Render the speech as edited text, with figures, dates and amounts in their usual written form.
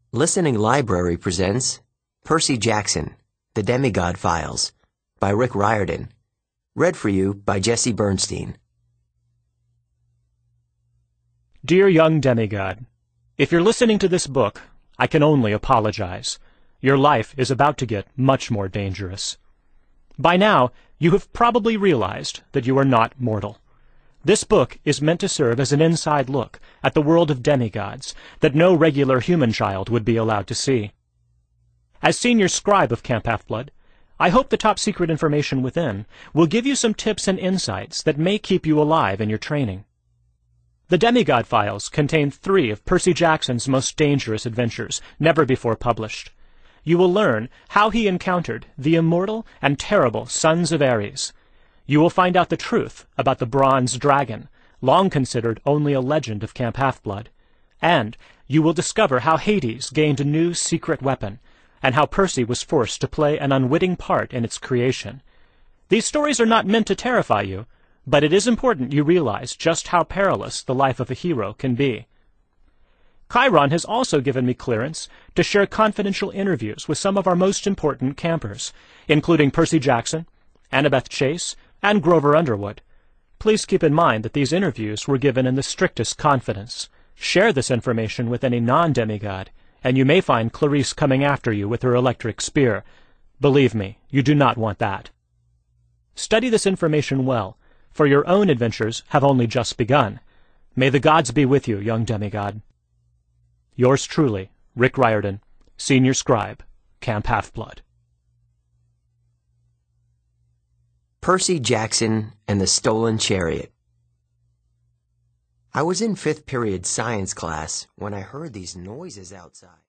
Listening Library presents Percy Jackson, The Demigod Files by Rick Riordan. Read for you by Jesse Bernstein. Dear young demigod, if you're listening to this book, I can only apologize. Your life is about to get much more dangerous. By now, you have probably realized that you are not mortal. This book is meant to serve as an inside look at the world of demigods that no regular human child would be allowed to see. As senior scribe of Camp Half-Blood, I hope the top-secret information within will give you some tips and insights that may keep you alive in your training. The Demigod Files contain 3 of Percy Jackson's most dangerous adventures, never before published. You will learn how he encountered the immortal and terrible Sons of Ares. You will find out the truth about the Bronze Dragon, long considered only a legend of Camp Half-Blood. And you will discover how Hades gained a new secret weapon, and how Percy was forced to play an unwitting part in its creation. These stories are not meant to terrify you, but it is important you realize just how perilous the life of a hero can be. Chiron has also given me clearance to share confidential interviews with some of our most important campers, including Percy Jackson, Annabeth Chase, and Grover Underwood. Please keep in mind that these interviews were given in the strictest confidence. Share this information with any non-demigod, and you may find Clarice coming after you with her electric spear. Believe me, you do not want that. Study this information well, for your own adventures have only just begun. May the gods be with you, young demigod. Yours truly, Rick Riordan, Senior Scribe, Camp Half-Blood. Percy Jackson and the Stolen Chariot. I was in 5th period science class when I heard these noises outside.